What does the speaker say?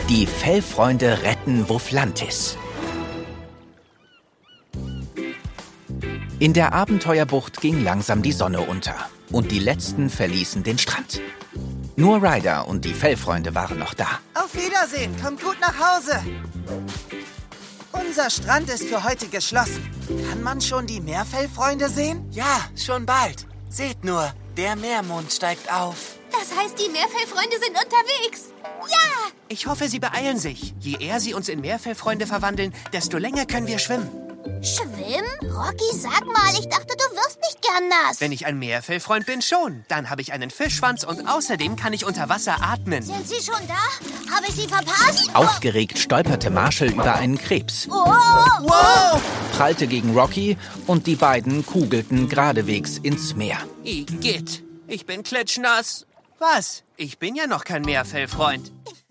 Die Fellfreunde retten Wufflantis. In der Abenteuerbucht ging langsam die Sonne unter und die Letzten verließen den Strand. Nur Ryder und die Fellfreunde waren noch da. Auf Wiedersehen, kommt gut nach Hause. Unser Strand ist für heute geschlossen. Kann man schon die Meerfellfreunde sehen? Ja, schon bald. Seht nur, der Meermond steigt auf. Das heißt, die Meerfellfreunde sind unterwegs. Ja! Ich hoffe, sie beeilen sich. Je eher sie uns in Meerfellfreunde verwandeln, desto länger können wir schwimmen. Schwimmen? Rocky, sag mal, ich dachte, du wirst nicht gern nass. Wenn ich ein Meerfellfreund bin, schon. Dann habe ich einen Fischschwanz und außerdem kann ich unter Wasser atmen. Sind Sie schon da? Habe ich Sie verpasst? Aufgeregt stolperte Marshall über einen Krebs, Wow! prallte gegen Rocky und die beiden kugelten geradewegs ins Meer. Igitt, ich bin klitschnass. Was? Ich bin ja noch kein Meerfellfreund.